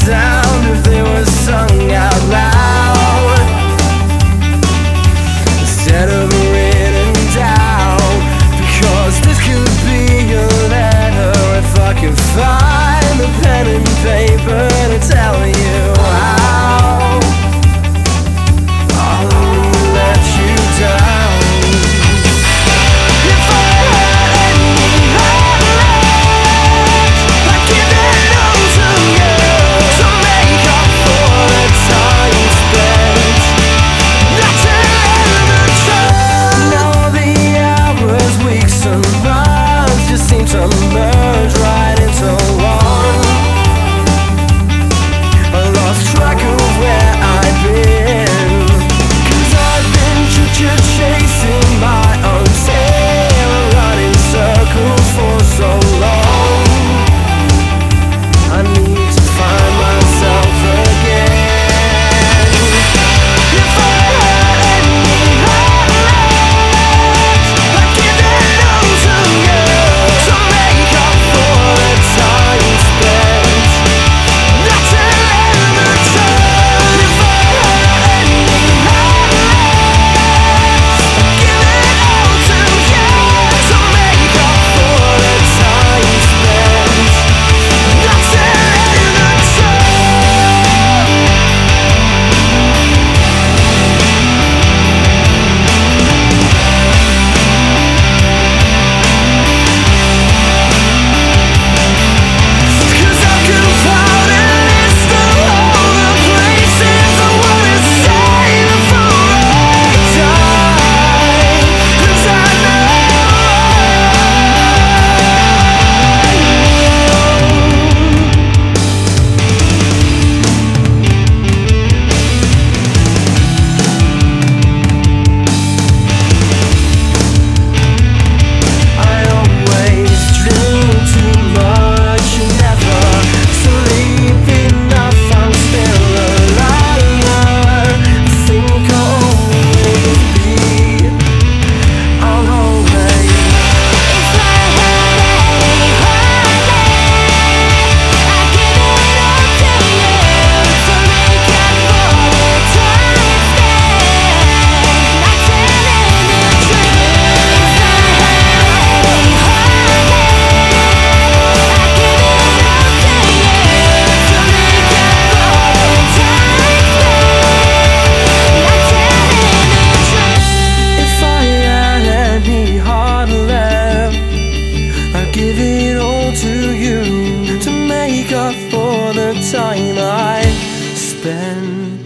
sound if they were sung out loud instead of written down. Because this could be a letter if I could find the pen and paper to tell you how I'll let you down. If I had any heart left, I'd give it all to you to make up for the time spent not telling the truth. Now the hours, weeks and months just seem to merge right into one. I lost track of where I've been, 'cause I've been chasing my own tail, running circles for so long. I need to find myself again. If I had any heart left, I'd give it all to you to make up for the time spent not telling the truth. If I had any heart left, I'd give it all to you to make up for the time spent not telling the truth. Cause I've compiled a list of all the places I wanna say before I die. 'Cause I know I always drink too much and never sleep enough. I'm still a liar. I think I'll always be. I'll always. If I had any heart left, I'd give it all to you to make up for the time spent not telling the truth. If I had any heart left, I'd give it all to you to make up for the time spent not telling the truth. If I had any heart left, I'd give it all to you to make up for the time I spent